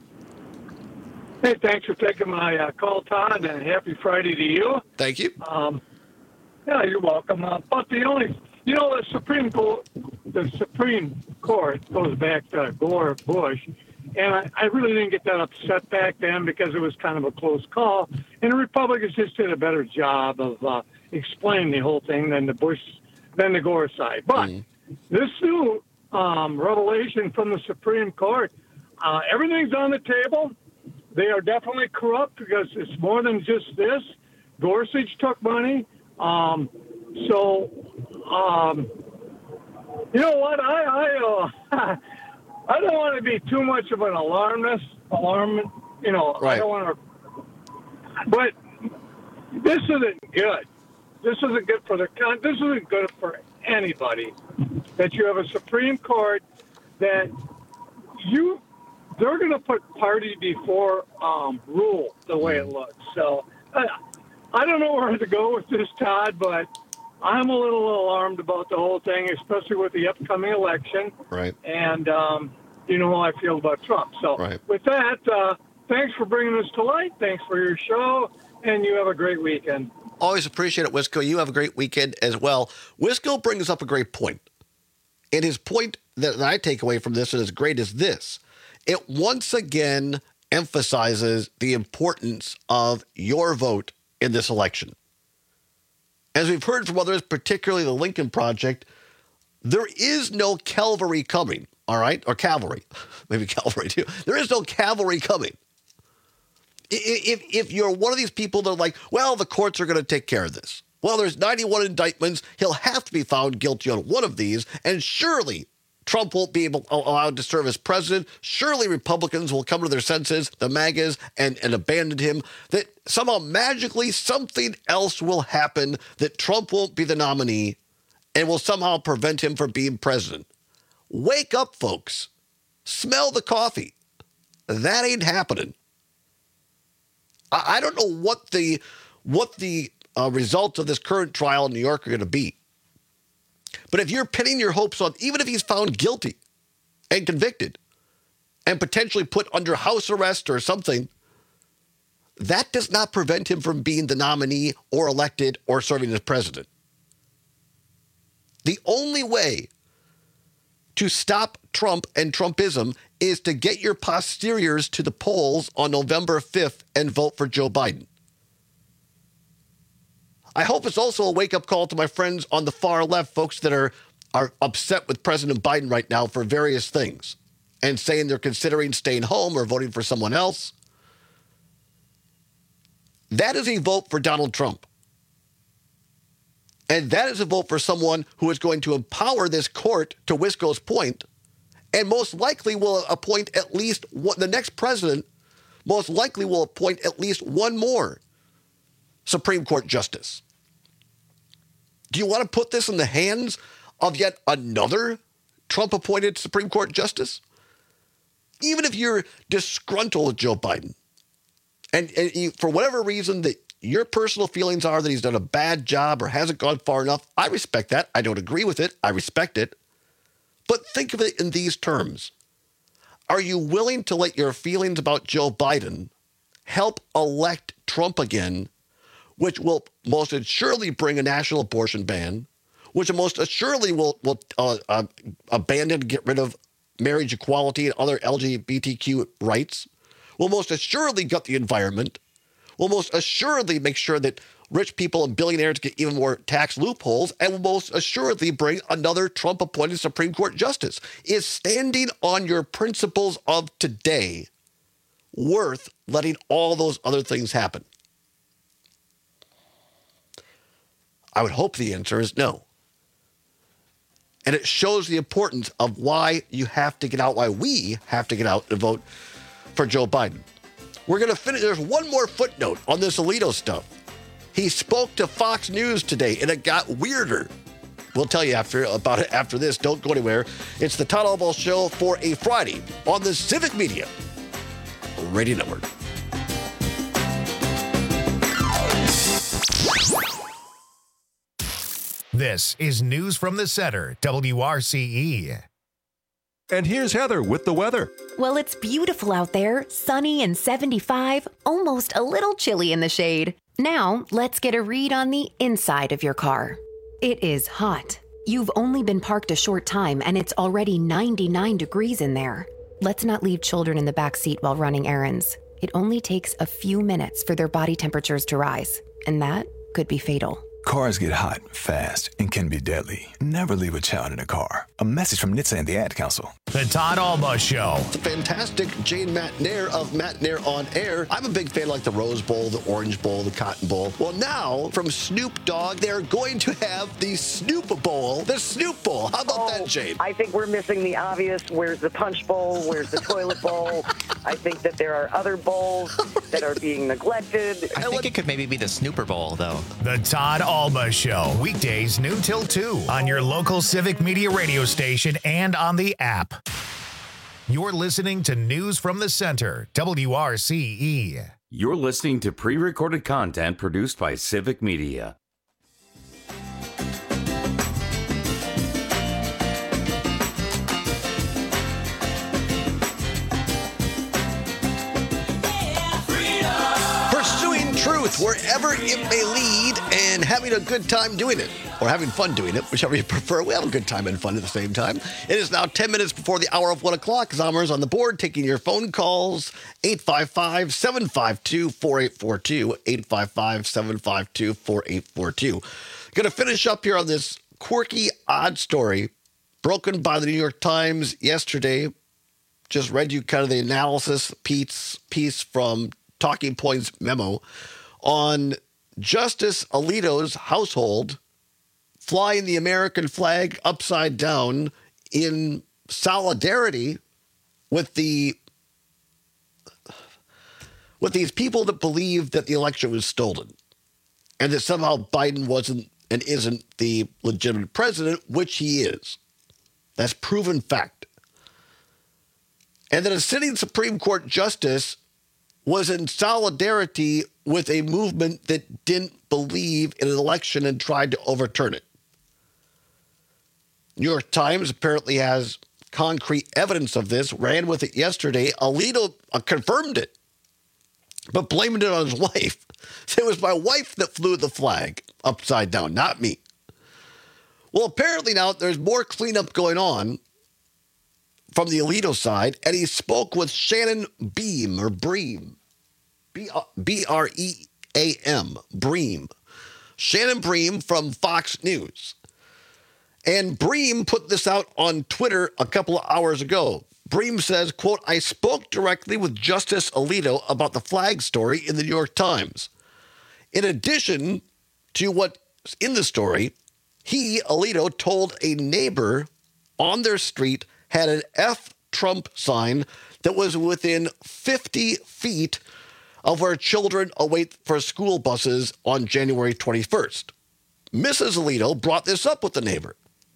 Hey, thanks for taking my uh, call, Todd, and happy Friday to you. Thank you. Um, yeah, you're welcome. Uh, but the only, you know, the Supreme Court, the Supreme Court goes back to Gore, Bush, and I, I really didn't get that upset back then because it was kind of a close call, and the Republicans just did a better job of uh, explaining the whole thing than the Bush, than the Gore side. But mm-hmm. this new um, revelation from the Supreme Court, uh, everything's on the table. They are definitely corrupt because it's more than just this. Gorsuch took money. Um, so, um, you know what? I I, uh, I don't want to be too much of an alarmist. Alarm, you know. Right. I don't want to. But this isn't good. This isn't good for the con. This isn't good for anybody. That you have a Supreme Court that you. They're going to put party before um, rule, the way it looks. So I, I don't know where to go with this, Todd, but I'm a little alarmed about the whole thing, especially with the upcoming election. Right. And um, you know how I feel about Trump. So right. with that, uh, thanks for bringing this to light. Thanks for your show, and you have a great weekend. Always appreciate it, Wisco. You have a great weekend as well. Wisco brings up a great point. And his point that I take away from this, and is great, is this. It once again emphasizes the importance of your vote in this election. As we've heard from others, particularly the Lincoln Project, there is no cavalry coming, all right? Or cavalry. Maybe cavalry too. There is no cavalry coming. If, if you're one of these people that are like, well, the courts are going to take care of this. Well, there's ninety-one indictments. He'll have to be found guilty on one of these, and surely Trump won't be able, allowed to serve as president. Surely Republicans will come to their senses, the MAGAs, and, and abandon him. That somehow magically something else will happen, that Trump won't be the nominee and will somehow prevent him from being president. Wake up, folks. Smell the coffee. That ain't happening. I, I don't know what the, what the uh, results of this current trial in New York are going to be. But if you're pinning your hopes on, even if he's found guilty and convicted and potentially put under house arrest or something, that does not prevent him from being the nominee or elected or serving as president. The only way to stop Trump and Trumpism is to get your posteriors to the polls on November fifth and vote for Joe Biden. I hope it's also a wake-up call to my friends on the far left, folks that are, are upset with President Biden right now for various things and saying they're considering staying home or voting for someone else. That is a vote for Donald Trump. And that is a vote for someone who is going to empower this court, to Wisco's point, and most likely will appoint at least one, the next president most likely will appoint at least one more Supreme Court justice. Do you want to put this in the hands of yet another Trump-appointed Supreme Court justice? Even if you're disgruntled with Joe Biden, and, and you, for whatever reason that your personal feelings are that he's done a bad job or hasn't gone far enough, I respect that. I don't agree with it. I respect it. But think of it in these terms. Are you willing to let your feelings about Joe Biden help elect Trump again, which will most assuredly bring a national abortion ban, which most assuredly will, will uh, uh, abandon, get rid of marriage equality and other L G B T Q rights, will most assuredly gut the environment, will most assuredly make sure that rich people and billionaires get even more tax loopholes, and will most assuredly bring another Trump-appointed Supreme Court justice. Is standing on your principles of today worth letting all those other things happen? I would hope the answer is no. And it shows the importance of why you have to get out, why we have to get out and vote for Joe Biden. We're going to finish. There's one more footnote on this Alito stuff. He spoke to Fox News today, and it got weirder. We'll tell you after about it after this. Don't go anywhere. It's the Todd Albaugh Show for a Friday on the Civic Media Radio Network. This is News from the Center, W R C E. And here's Heather with the weather. Well, it's beautiful out there, sunny and seventy-five, almost a little chilly in the shade. Now, let's get a read on the inside of your car. It is hot. You've only been parked a short time and it's already ninety-nine degrees in there. Let's not leave children in the back seat while running errands. It only takes a few minutes for their body temperatures to rise, and that could be fatal. Cars get hot, fast, and can be deadly. Never leave a child in a car. A message from N H T S A and the Ad Council. The Todd Albaugh Show. The fantastic Jane McNair of McNair on Air. I'm a big fan of like the Rose Bowl, the Orange Bowl, the Cotton Bowl. Well, now from Snoop Dogg, they're going to have the Snoop Bowl, the Snoop Bowl. How about oh, that, Jane? I think we're missing the obvious. Where's the Punch Bowl? Where's the Toilet Bowl? I think that there are other bowls that are being neglected. I think it could maybe be the Snooper Bowl, though. The Todd Albaugh Show. Weekdays noon till two on your local Civic Media radio station and on the app. You're listening to News from the Center, W R C E. You're listening to pre-recorded content produced by Civic Media. Pursuing truth wherever it may lead and having a good time doing it. Or having fun doing it, whichever you prefer. We have a good time and fun at the same time. It is now ten minutes before the hour of one o'clock. Zommer's on the board taking your phone calls. eight five five, seven five two, four eight four two. eight five five, seven five two, four eight four two. Going to finish up here on this quirky, odd story broken by the New York Times yesterday. Just read you kind of the analysis piece, piece from Talking Points memo on Justice Alito's household flying the American flag upside down in solidarity with the with these people that believe that the election was stolen and that somehow Biden wasn't and isn't the legitimate president, which he is. That's proven fact. And that a sitting Supreme Court justice was in solidarity with a movement that didn't believe in an election and tried to overturn it. New York Times apparently has concrete evidence of this, ran with it yesterday. Alito uh, confirmed it, but blamed it on his wife. It was my wife that flew the flag upside down, not me. Well, apparently now there's more cleanup going on from the Alito side, and he spoke with Shannon Beam, or Bream, B R E A M, Bream. Shannon Bream from Fox News. And Bream put this out on Twitter a couple of hours ago. Bream says, quote, I spoke directly with Justice Alito about the flag story in the New York Times. In addition to what's in the story, he, Alito, told a neighbor on their street had an F Trump sign that was within fifty feet of where children await for school buses on January twenty-first. Missus Alito brought this up with the neighbor.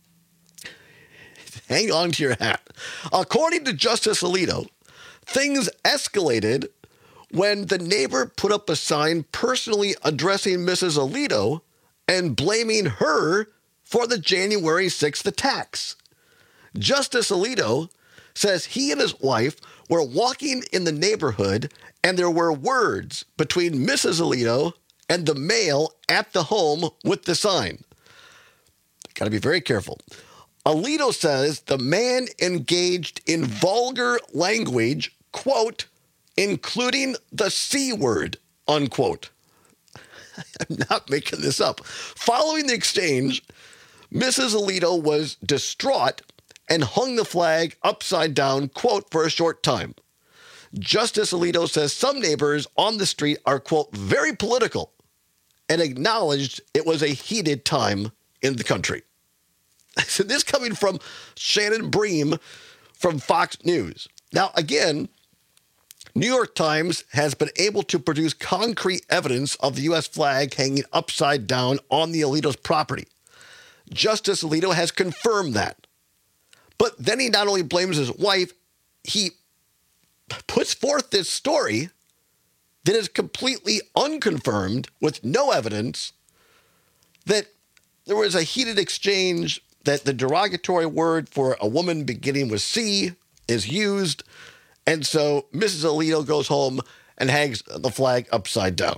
Hang on to your hat. According to Justice Alito, things escalated when the neighbor put up a sign personally addressing Missus Alito and blaming her for the January sixth attacks. Justice Alito says he and his wife were walking in the neighborhood and there were words between Missus Alito and the male at the home with the sign. Got to be very careful. Alito says the man engaged in vulgar language, quote, including the C word, unquote. I'm not making this up. Following the exchange, Missus Alito was distraught and hung the flag upside down, quote, for a short time. Justice Alito says some neighbors on the street are, quote, very political and acknowledged it was a heated time in the country. So this coming from Shannon Bream from Fox News. Now, again, New York Times has been able to produce concrete evidence of the U S flag hanging upside down on the Alito's property. Justice Alito has confirmed that. But then he not only blames his wife, he puts forth this story that is completely unconfirmed with no evidence that there was a heated exchange, that the derogatory word for a woman beginning with C is used. And so Missus Alito goes home and hangs the flag upside down.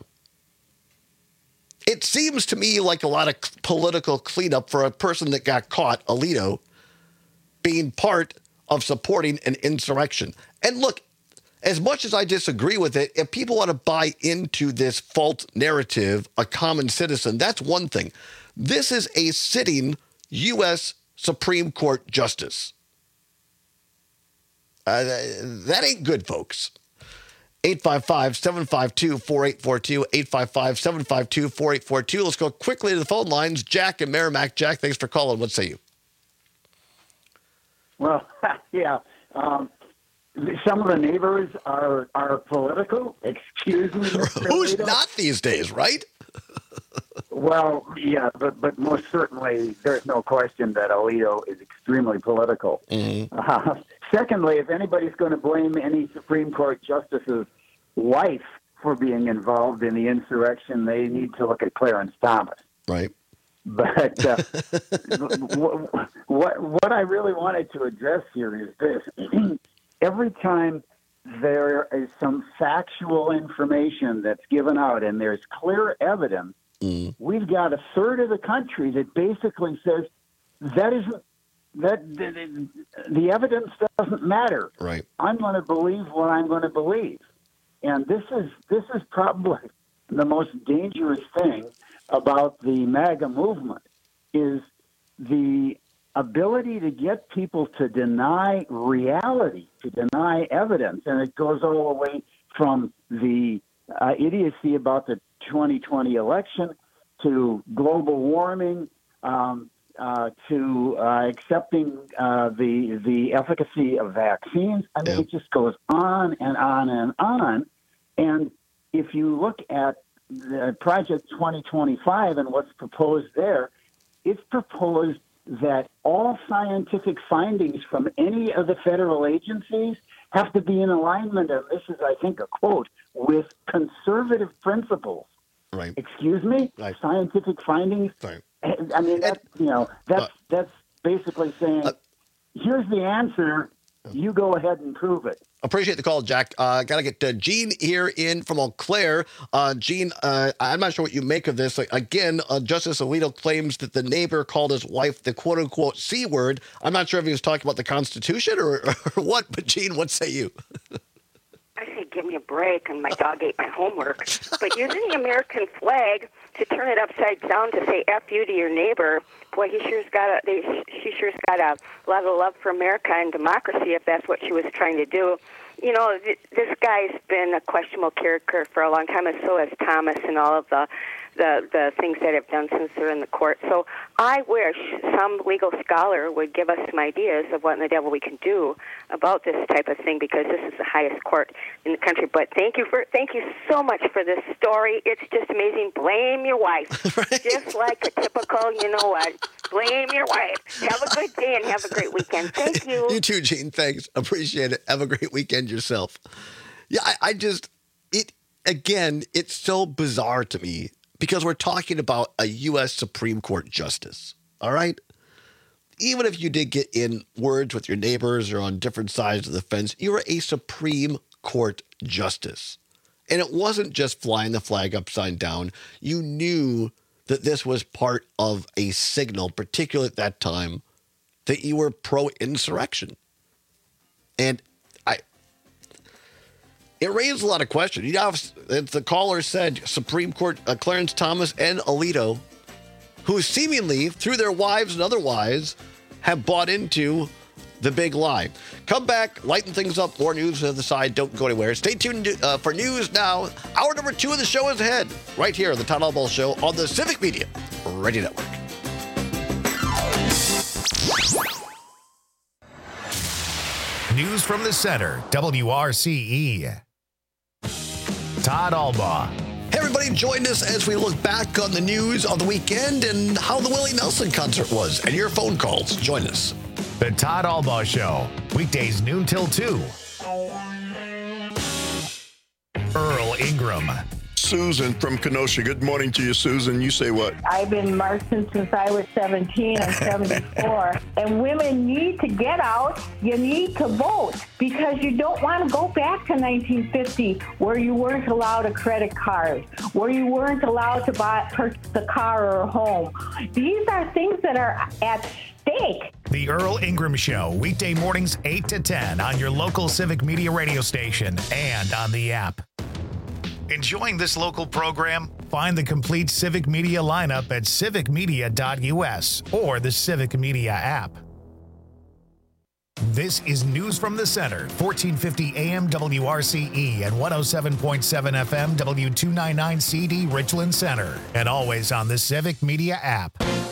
It seems to me like a lot of political cleanup for a person that got caught, Alito, being part of supporting an insurrection. And look, as much as I disagree with it, if people want to buy into this false narrative, a common citizen, that's one thing. This is a sitting U S Supreme Court justice. Uh, that ain't good, folks. eight five five, seven five two, four eight four two, eight five five, seven five two, four eight four two. Let's go quickly to the phone lines. Jack and Merrimack. Jack, thanks for calling. What say you? Well, yeah. Um, some of the neighbors are are political. Excuse me. Who's not these days, right? Well, yeah, but but most certainly there's no question that Alito is extremely political. Mm-hmm. Uh, secondly, if anybody's going to blame any Supreme Court justice's wife for being involved in the insurrection, they need to look at Clarence Thomas. Right. But uh, what, what what I really wanted to address here is this. Every time there is some factual information that's given out and there's clear evidence, mm. we've got a third of the country that basically says that isn't that the, the evidence doesn't matter. Right. I'm going to believe what I'm going to believe, and this is this is probably the most dangerous thing about the MAGA movement is the ability to get people to deny reality, to deny evidence. And it goes all the way from the uh, idiocy about the twenty twenty election to global warming, um, uh, to uh, accepting uh, the the efficacy of vaccines. I mean, yeah. It just goes on and on and on. And if you look at the Project twenty twenty-five and what's proposed there, it's proposed that all scientific findings from any of the federal agencies have to be in alignment, and this is, I think, a quote, with conservative principles. Right. Excuse me? Right. Scientific findings? Right. I mean, that's, you know, that's, uh, that's basically saying, uh, here's the answer, you go ahead and prove it. Appreciate the call, Jack. Uh, Got to get uh, Gene here in from Eau Claire. Uh, Gene, uh, I'm not sure what you make of this. Like, again, uh, Justice Alito claims that the neighbor called his wife the quote-unquote C word. I'm not sure if he was talking about the Constitution or, or what, but Gene, what say you? I say give me a break, and my dog ate my homework. But using the American flag to turn it upside down to say F you to your neighbor, boy, he sure's got a, they, she sure's got a lot of love for America and democracy if that's what she was trying to do. You know, th- this guy's been a questionable character for a long time, and so has Thomas and all of the the the things that have done since they're in the court. So I wish some legal scholar would give us some ideas of what in the devil we can do about this type of thing, because this is the highest court in the country. But thank you for thank you so much for this story. It's just amazing. Blame your wife. Right. Just like a typical, you know what, blame your wife. Have a good day and have a great weekend. Thank you. You too, Gene. Thanks. Appreciate it. Have a great weekend yourself. Yeah, I, I just, it, again, it's so bizarre to me because we're talking about a U S Supreme Court justice, all right? Even if you did get in words with your neighbors or on different sides of the fence, you were a Supreme Court justice. And it wasn't just flying the flag upside down. You knew that this was part of a signal, particularly at that time, that you were pro-insurrection. And I, it raised a lot of questions. You know, as the caller said, Supreme Court, uh, Clarence Thomas and Alito, who seemingly, through their wives and otherwise, have bought into the big lie. Come back, lighten things up, more news on the side. Don't go anywhere. Stay tuned uh, for news now. Hour number two of the show is ahead, right here on the Todd Albaugh Show on the Civic Media Radio Network. News from the center, W R C E. Todd Albaugh. Hey, everybody, join us as we look back on the news of the weekend and how the Willie Nelson concert was and your phone calls. Join us. The Todd Albaugh Show, weekdays noon till two. Earl Ingram. Susan from Kenosha. Good morning to you, Susan. You say what? I've been marching since I was seventeen. I'm seventy-four. And women need to get out. You need to vote because you don't want to go back to nineteen fifty where you weren't allowed a credit card, where you weren't allowed to buy purchase a car or a home. These are things that are at stake. The Earl Ingram Show, weekday mornings eight to ten on your local Civic Media radio station and on the app. Enjoying this local program? Find the complete Civic Media lineup at civic media dot U S or the Civic Media app. This is News from the Center, fourteen fifty A M W R C E and one oh seven point seven F M W two ninety-nine C D Richland Center, and always on the Civic Media app.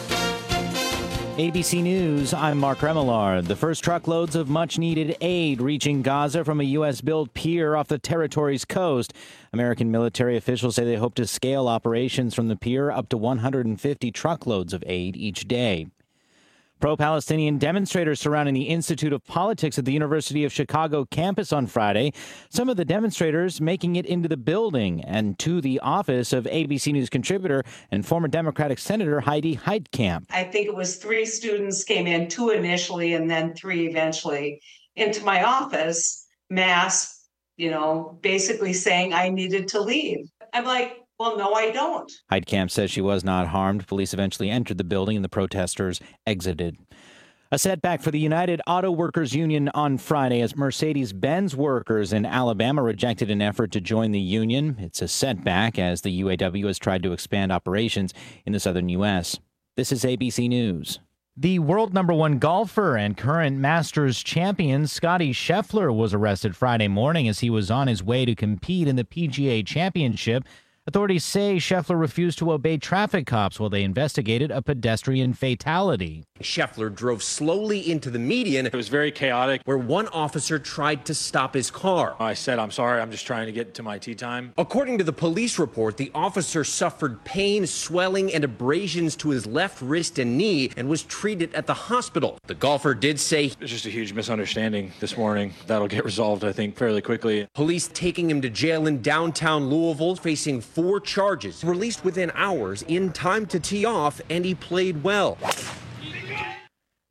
A B C News, I'm Mark Remillard. The first truckloads of much-needed aid reaching Gaza from a U S-built pier off the territory's coast. American military officials say they hope to scale operations from the pier up to one hundred fifty truckloads of aid each day. Pro-Palestinian demonstrators surrounding the Institute of Politics at the University of Chicago campus on Friday. Some of the demonstrators making it into the building and to the office of A B C News contributor and former Democratic Senator Heidi Heitkamp. I think it was three students came in, two initially and then three eventually, into my office, mass, you know, basically saying I needed to leave. I'm like, well, no, I don't. Heitkamp says she was not harmed. Police eventually entered the building and the protesters exited. A setback for the United Auto Workers Union on Friday as Mercedes-Benz workers in Alabama rejected an effort to join the union. It's a setback as the U A W has tried to expand operations in the southern U S. This is A B C News. The world number one golfer and current Masters champion Scottie Scheffler was arrested Friday morning as he was on his way to compete in the P G A Championship. Authorities say Scheffler refused to obey traffic cops while they investigated a pedestrian fatality. Scheffler drove slowly into the median. It was very chaotic, where one officer tried to stop his car. I said, I'm sorry, I'm just trying to get to my tee time. According to the police report, the officer suffered pain, swelling, and abrasions to his left wrist and knee and was treated at the hospital. The golfer did say it's just a huge misunderstanding this morning. That'll get resolved, I think, fairly quickly. Police taking him to jail in downtown Louisville, facing four charges. Released within hours, in time to tee off, and he played well.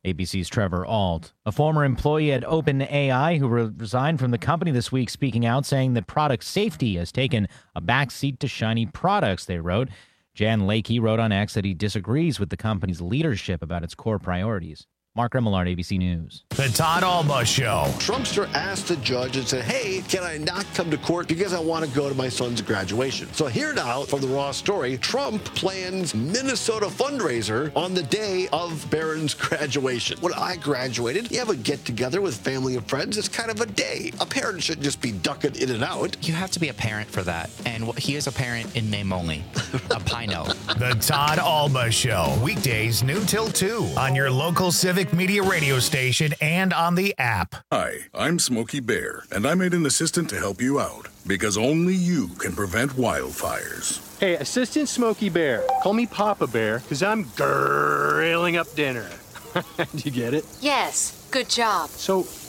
A B C's Trevor Ault, a former employee at OpenAI who re- resigned from the company this week, speaking out, saying that product safety has taken a backseat to shiny products, they wrote. Jan Lakey wrote on X that he disagrees with the company's leadership about its core priorities. Mark Remillard, A B C News. The Todd Alba Show. Trumpster asked the judge and said, hey, can I not come to court because I want to go to my son's graduation? So here now from the Raw story, Trump plans Minnesota fundraiser on the day of Barron's graduation. When I graduated, you have a get-together with family and friends. It's kind of a day. A parent shouldn't just be ducking in and out. You have to be a parent for that. And he is a parent in name only. A Pino. The Todd Alba Show. Weekdays noon till two on your local Civic Media radio station and on the app. Hi, I'm Smokey Bear, and I made an assistant to help you out because only you can prevent wildfires. Hey, Assistant Smokey Bear, call me Papa Bear because I'm grilling up dinner. Do you get it? Yes, good job. So